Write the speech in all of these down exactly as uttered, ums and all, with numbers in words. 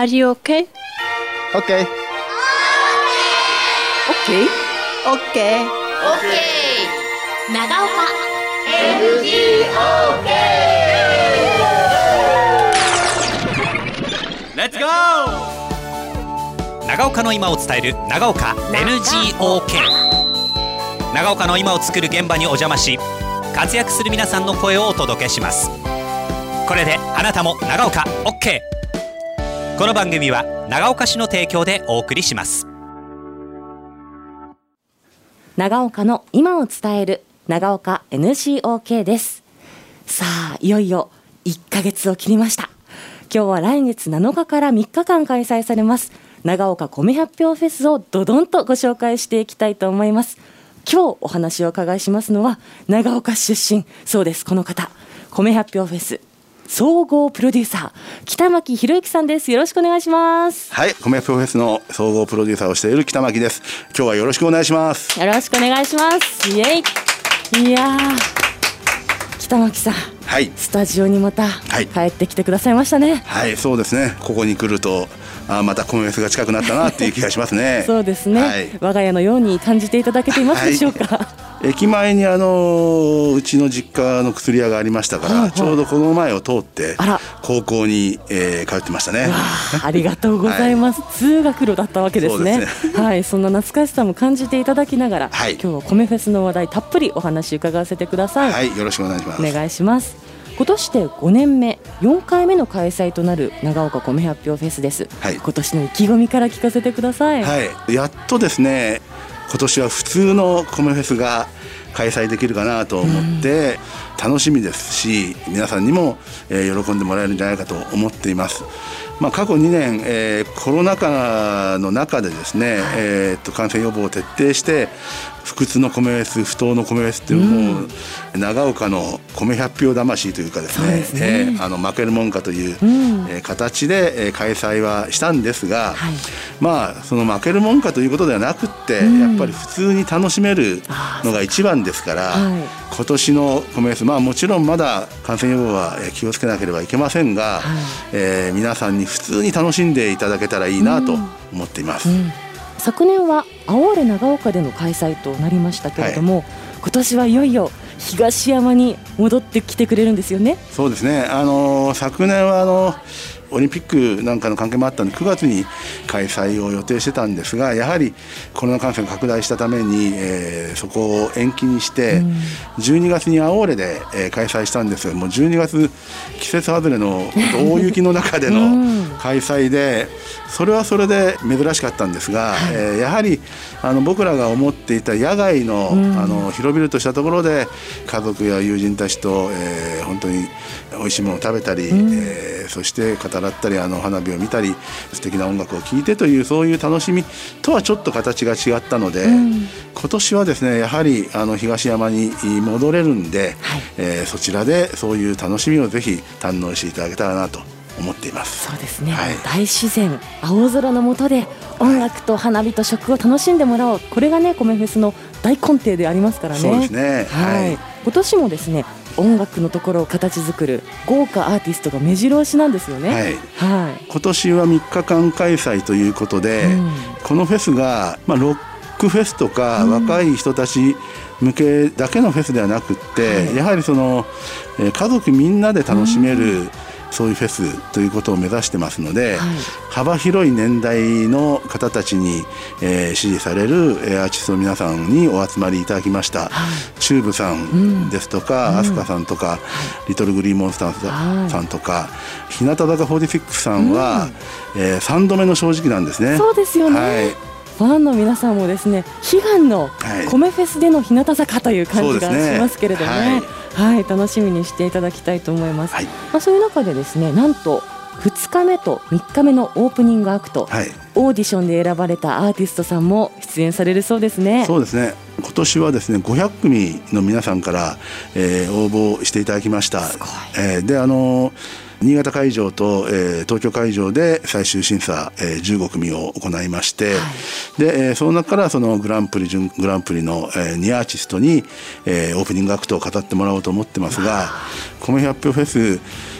Are you okay? Okay. Okay? Okay. OK 長岡エヌジーオーケーレッツゴー。長岡の今を伝える長岡 エヌジーオーケー。 長岡の今を作る現場にお邪魔し、活躍する皆さんの声をお届けします。これであなたも長岡 OK。 この番組は長岡市の提供でお送りします。 長岡の今を伝える長岡 エヌジーオーケー です。さあ、いよいよいっかげつを切りました。今日は来月なのかからみっかかん開催されます長岡米発表フェスをドドンとご紹介していきたいと思います。今日お話をお伺いしますのは長岡出身、そうです、この方、米発表フェス総合プロデューサー北牧博之さんです。よろしくお願いします。 はい、米発表フェスの総合プロデューサーをしている北牧です。今日はよろしくお願いします。 よろしくお願いします。イエイ。いやー、北牧さん、はい、スタジオにまた帰ってきてくださいましたね。 はい、はい、そうですね。ここに来るとあまた米フェスが近くなったなっていう気がしますね。 そうですね、はい、我が家のように感じていただけていますでしょうか。はい、 駅前にあのうちの実家の薬屋がありましたから、はいはい、ちょうどこの前を通って高校に、えー、通ってましたね。 ありがとうございます。はい、通学路だったわけですね。そうですね。はい、そんな懐かしさも感じていただきながら、はい、今日は米フェスの話題たっぷりお話伺わせてください。 はい、よろしくお願いします。 お願いします。今年でごねんめ、よんかいめの開催となる長岡米発表フェスです。はい、今年の意気込みから聞かせてください。 はい、やっとですね、今年は普通の米フェスが開催できるかなと思って楽しみですし、皆さんにも喜んでもらえるんじゃないかと思っています。まあ、過去にねん、えー、コロナ禍の中でですね、えー、っと感染予防を徹底して不屈の米フェス、不当の米フェスっていうのを、うん、長岡の米百票魂というかですね、ですね、えー、あの負けるもんかという、うん、えー、形で、えー、開催はしたんですが、はい、まあその負けるもんかということではなくって、うん、やっぱり普通に楽しめるのが一番ですから、はい、今年の米フェス、まあもちろんまだ感染予防は気をつけなければいけませんが、はい、えー、皆さんに普通に楽しんでいただけたらいいなと思っています。うんうん、 昨年は青折長岡での開催となりましたけれども、はい、今年はいよいよ東山に戻ってきてくれるんですよね。 そうですね、あのー、昨年はあのーオリンピックなんかの関係もあったのでくがつに開催を予定してたんですが、やはりコロナ感染が拡大したために、えー、そこを延期にして、うん、じゅうにがつに青折で、えー、開催したんですが、もうじゅうにがつ季節外れの大雪の中での開催で、それはそれで珍しかったんですが、はい、えー、やはりあの僕らが思っていた野外 の,、うん、あの広々としたところで家族や友人たちと、えー、本当に美味しいものを食べたり、うん、えー、そして語らったり、あの花火を見たり素敵な音楽を聴いてという、そういう楽しみとはちょっと形が違ったので、うん、今年はですね、やはりあの東山に戻れるんで、はい、えー、そちらでそういう楽しみをぜひ堪能していただけたらなと思っています。 そうですね、はい、大自然青空の下で音楽と花火と食を楽しんでもらおう、これがね米フェスの大根底でありますからね。 そうですね、 はい、はい、今年もですね、音楽のところを形作る豪華アーティストが目白押しなんですよね。はい、 はい、今年はみっかかん開催ということで、うん、このフェスが、まあ、ロックフェスとか、うん、若い人たち向けだけのフェスではなくって、はい、やはりその、えー、家族みんなで楽しめる、うん、そういうフェスということを目指してますので、はい、幅広い年代の方たちに、えー、支持される、えー、アーティストの皆さんにお集まりいただきました。はい、チューブさんですとか、うん、アスカさんとか、うん、リトルグリーンモンスターさんとか、はい、日向坂フォーティーシックスさんは、うん、えー、さんどめの正直なんですね。 そうですよね。はい、ファンの皆さんもですね、悲願の米フェスでの日向坂という感じがしますけれどもね、はいはい、楽しみにしていただきたいと思います。はい、まあ、そういう中でですね、なんとふつかめとみっかめのオープニングアクト、はい、オーディションで選ばれたアーティストさんも出演されるそうですね。 そうですね、今年はですねごひゃくくみの皆さんから、えー、応募していただきました。すごい、えー、であのー新潟会場と、えー、東京会場で最終審査、えー、じゅうごくみを行いまして、はい、で、えー、その中からそのグランプリ準グランプリの、えー、にアーティストに、えー、オープニングアクトを語ってもらおうと思ってますが、米発表フェス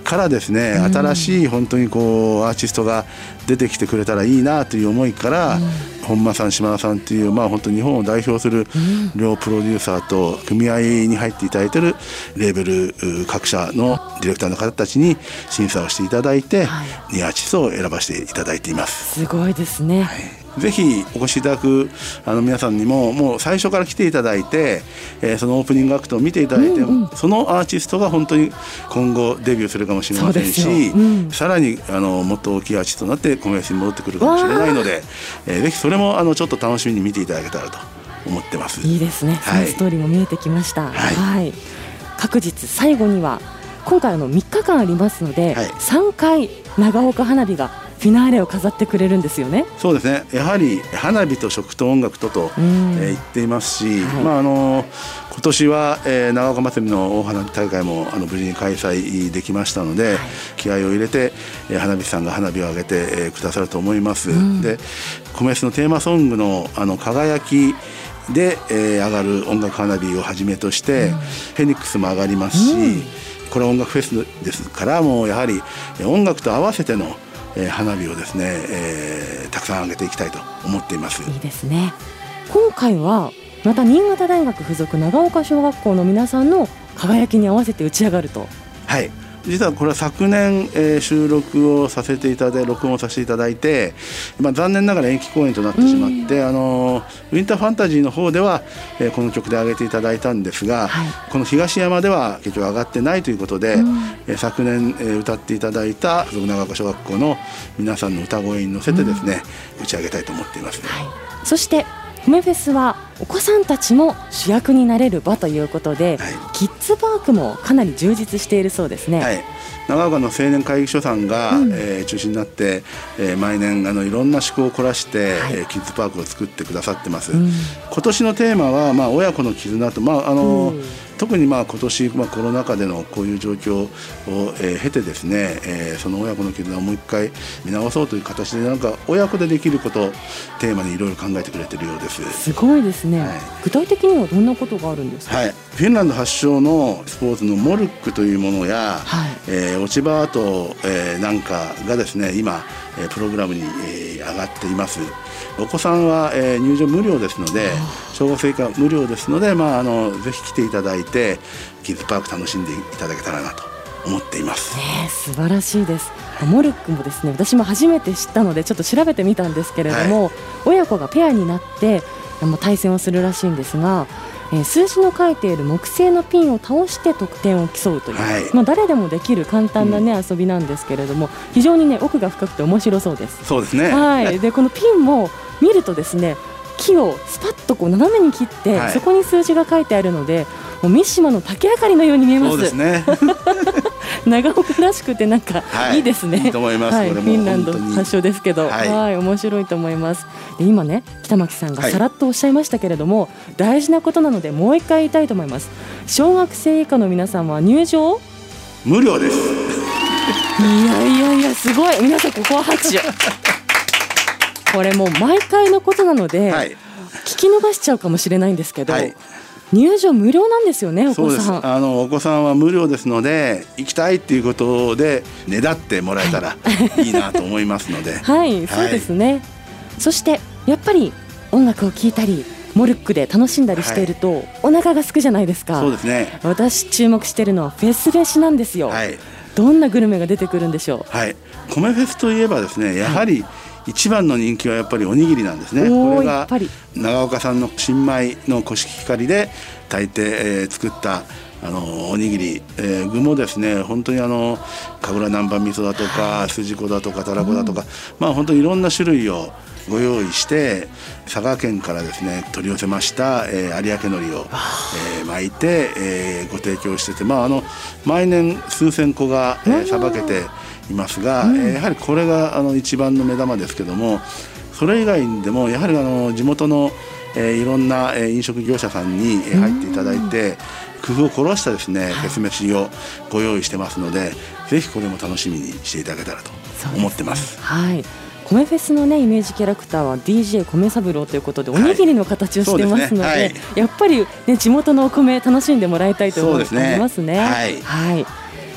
からですね、うん、新しい本当にこうアーティストが出てきてくれたらいいなという思いから、うん、本間さん島田さんという、まあ、本当に日本を代表する両プロデューサーと組合に入っていただいているレーベル各社のディレクターの方たちに審査をしていただいて、はい、にアーティストを選ばせていただいています。 すごいですね、 はい、ぜひお越しいただくあの皆さんにももう最初から来ていただいて、えー、そのオープニングアクトを見ていただいて、うんうん、そのアーティストが本当に今後デビューするかもしれませんし、うん、さらにあのもっと大きいアーティストになってコメフェスに戻ってくるかもしれないので、えー、ぜひそれもあのちょっと楽しみに見ていただけたらと思ってます。 いいですね、はい、そのストーリーも見えてきました、はいはい、各日最後には今回あのみっかかんありますので、はい、さんかい長岡花火がフィナーレを飾ってくれるんですよね。 そうですね、やはり花火と食と音楽とと、えー、言っていますし、はい、まああの今年は、えー、長岡祭りの大花火大会もあの無事に開催できましたので、はい、気合を入れて、えー、花火師さんが花火を上げて、えー、くださると思います、うん、でコメスのテーマソングのあの輝きで、えー、上がる音楽花火をはじめとして、うん、フェニックスも上がりますし、うん、これは音楽フェスですからもうやはり音楽と合わせてのえー、花火をですね、えー、たくさん上げていきたいと思っています。 いいですね。今回はまた新潟大学附属長岡小学校の皆さんの輝きに合わせて打ち上がると。 はい、実はこれは昨年、えー、収録をさせていただいて録音をさせていただいて、まあ、残念ながら延期公演となってしまって、あのウィンターファンタジーの方では、えー、この曲で上げていただいたんですが、はい、この東山では結局上がってないということで、えー、昨年、えー、歌っていただいた附属長岡小学校の皆さんの歌声に乗せてですね、打ち上げたいと思っています、ね。はい、 そしてコメフェスはお子さんたちも主役になれる場ということで、はい、キッズパークもかなり充実しているそうですね。 はい、長岡の青年会議所さんが、うんえー、中心になって、えー、毎年あのいろんな趣向を凝らして、はいえー、キッズパークを作ってくださってます、うん、今年のテーマは、まあ、親子の絆と、まああのうん特にまあ今年、まあ、コロナ禍でのこういう状況を、えー、経てですね、えー、その親子の絆をもう一回見直そうという形でなんか親子でできることをテーマにいろいろ考えてくれているようです。 すごいですね、はい、具体的にはどんなことがあるんですか。 はい、フィンランド発祥のスポーツのモルックというものや、はいえー、落ち葉アート、えー、なんかがですね今、えー、プログラムに、えー、上がっています。お子さんは、えー、入場無料ですので小学生以下無料ですので、まあ、あのぜひ来ていただいてキッズパーク楽しんでいただけたらなと思っています、 ね、素晴らしいです。モルックもですね私も初めて知ったのでちょっと調べてみたんですけれども、はい、親子がペアになって対戦をするらしいんですが、えー、数字の書いている木製のピンを倒して得点を競うという、はいまあ、誰でもできる簡単な、ねうん、遊びなんですけれども非常に、ね、奥が深くて面白そうです。 そうですね、 はい、でこのピンも見るとですね木をスパッとこう斜めに切って、はい、そこに数字が書いてあるのでもう三島の竹あかりのように見えます。 そうですね長岡らしくてなんかいいですね、はい、 いいと思います、 はい、フィンランド発祥ですけど、はいはい、面白いと思います。で今ね北巻さんがさらっとおっしゃいましたけれども、はい、大事なことなのでもう一回言いたいと思います。小学生以下の皆さんは入場無料です。 いやいやいやすごい皆さんここは拍手これもう毎回のことなので、はい、聞き逃しちゃうかもしれないんですけど、はい入場無料なんですよね。お子さんそうですあのお子さんは無料ですので行きたいっていうことでねだってもらえたらいいなと思いますのではい、はい、そうですね。そしてやっぱり音楽を聴いたりモルックで楽しんだりしていると、はい、お腹が空くじゃないですか。 そうですね。 私注目しているのはフェス飯なんですよ、はい、どんなグルメが出てくるんでしょう。 はい、米フェスといえばですねやはり、はい一番の人気はやっぱりおにぎりなんですね。これが長岡さんの新米の古式光で炊いて、えー、作ったあのおにぎり、えー、具もですね本当にあの神楽南蛮味噌だとか筋子だとかたらこだとか、うん、まあ本当にいろんな種類をご用意して佐賀県からですね取り寄せました、えー、有明海苔を、えー、巻いて、えー、ご提供してて、まあ、あの毎年数千個がさば、えー、けていますが、うんえー、やはりこれがあの一番の目玉ですけどもそれ以外にでもやはりあの地元の、えー、いろんな、えー、飲食業者さんに入っていただいて、うん、工夫を凝らしたですねフェス飯をご用意してますのでぜひこれも楽しみにしていただけたらと思ってます。 はい米フェスの、ね、イメージキャラクターは ディージェー 米三郎ということでおにぎりの形をしてますので、はいでねはい、やっぱり、ね、地元のお米楽しんでもらいたいと思いますね。はいはい、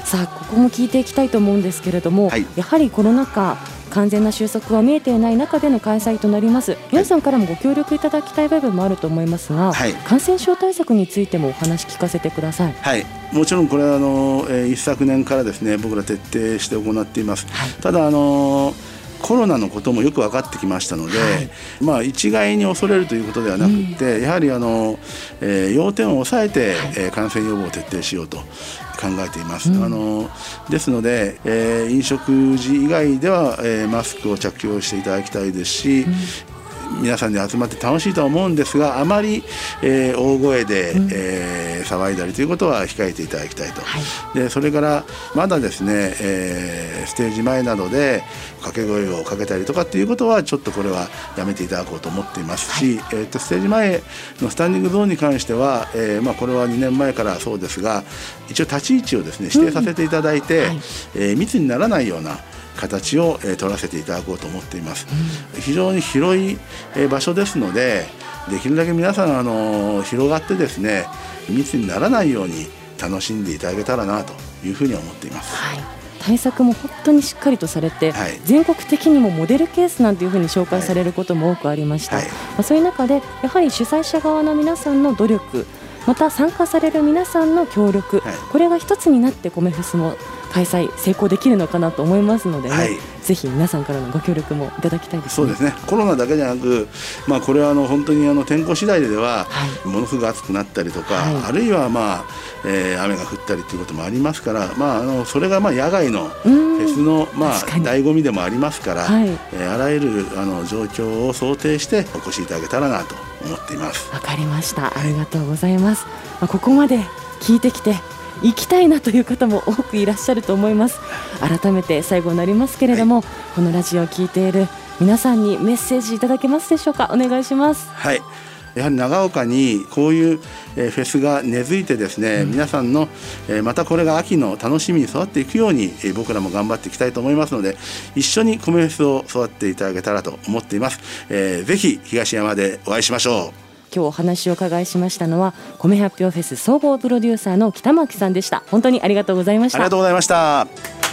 さあここも聞いていきたいと思うんですけれども、はい、やはりコロナ禍完全な収束は見えていない中での開催となります。皆さんからもご協力いただきたい部分もあると思いますが、はい、感染症対策についてもお話聞かせてください。 はい、もちろんこれはあの、えー、一昨年からですね僕ら徹底して行っています、はい、ただあのコロナのこともよく分かってきましたので、はい、まあ、一概に恐れるということではなくて、うん、やはりあの、えー、要点を抑えて、はい、えー、感染予防を徹底しようと考えています、うん、あのですので、えー、飲食時以外では、えー、マスクを着用していただきたいですし、うん、皆さんで集まって楽しいとは思うんですが、あまり、えー、大声で、うん、えー、騒いだりということは控えていただきたいと、はい、でそれからまだですね、えー、ステージ前などで掛け声をかけたりとかっていうことはちょっとこれはやめていただこうと思っていますし、はい、えー、とステージ前のスタンディングゾーンに関しては、えーまあ、これはにねんまえからそうですが、一応立ち位置をですね指定させていただいて、うん、はい、えー、密にならないような形を、えー、取らせていただこうと思っています、うん、非常に広い、えー、場所ですので、できるだけ皆さん、あのー、広がってですね密にならないように楽しんでいただけたらなというふうに思っています、 はい、対策も本当にしっかりとされて、はい、全国的にもモデルケースなんていうふうに紹介されることも多くありました、はいはい、まあ、そういう中でやはり主催者側の皆さんの努力、また参加される皆さんの協力、はい、これが一つになって米フェスも開催成功できるのかなと思いますので、ね、はい、ぜひ皆さんからのご協力もいただきたいですね。 そうですね、コロナだけじゃなく、まあ、これはあの本当にあの天候次第では、はい、ものすごく暑くなったりとか、はい、あるいは、まあえー、雨が降ったりということもありますから、まあ、あのそれがまあ野外のフェスの、まあ、醍醐味でもありますから、はい、えー、あらゆるあの状況を想定してお越しいただけたらなと思っています。 わかりました、ありがとうございます、まあ、ここまで聞いてきて行きたいなという方も多くいらっしゃると思います。改めて最後になりますけれども、はい、このラジオを聞いている皆さんにメッセージいただけますでしょうか。お願いします。 はい、やはり長岡にこういうフェスが根付いてですね、うん、皆さんのまたこれが秋の楽しみに育っていくように僕らも頑張っていきたいと思いますので、一緒に米フェスを育っていただけたらと思っています、えー、ぜひ東山でお会いしましょう。 今日お話を伺いしましたのは米発表フェス総合プロデューサーの北巻さんでした。本当にありがとうございました。 ありがとうございました。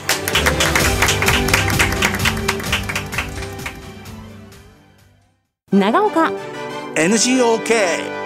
長岡エヌジーオーケー。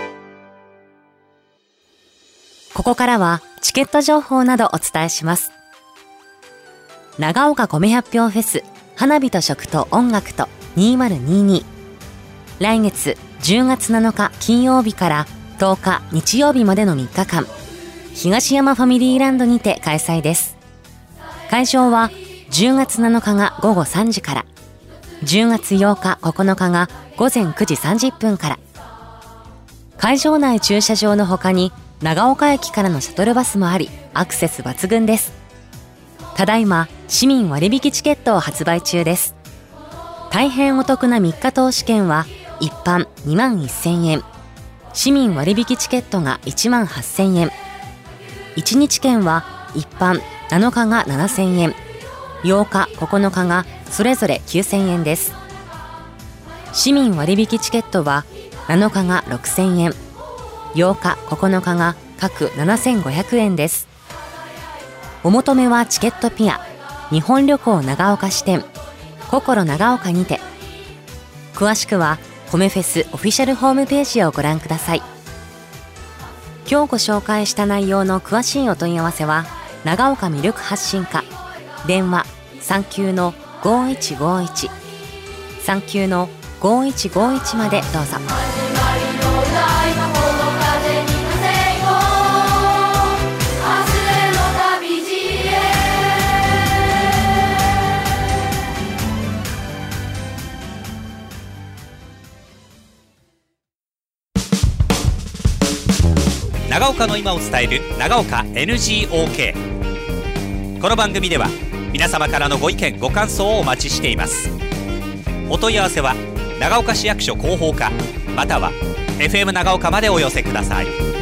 ここからはチケット情報などお伝えします。長岡米発表フェス花火と食と音楽とにせんにじゅうに、来月じゅうがつなのか金曜日からとおか日曜日までのみっかかん、東山ファミリーランドにて開催です。会場はじゅうがつなのかがごごさんじから、じゅうがつようかここのかがごぜんくじさんじゅっぷんから。会場内駐車場の他に長岡駅からのシャトルバスもあり、アクセス抜群です。ただいま市民割引チケットを発売中です。大変お得なみっか投資券は一般にまんせんえん、市民割引チケットがいちまんはっせんえん、いちにち券は一般なのかがななせんえん、ようかここのかがそれぞれきゅうせんえんです。市民割引チケットはなのかがろくせんえん、ようかここのかが各ななせんごひゃくえんです。お求めはチケットピア、日本旅行長岡支店、心長岡にて。詳しくは米フェスオフィシャルホームページをご覧ください。今日ご紹介した内容の詳しいお問い合わせは長岡魅力発信課、電話さんきゅうのごいちごいち さんきゅうのごいちごいちまでどうぞ。 長岡の今を伝える長岡 エヌジーオーケー。 この番組では皆様からのご意見ご感想をお待ちしています。お問い合わせは長岡市役所広報課または エフエム 長岡までお寄せください。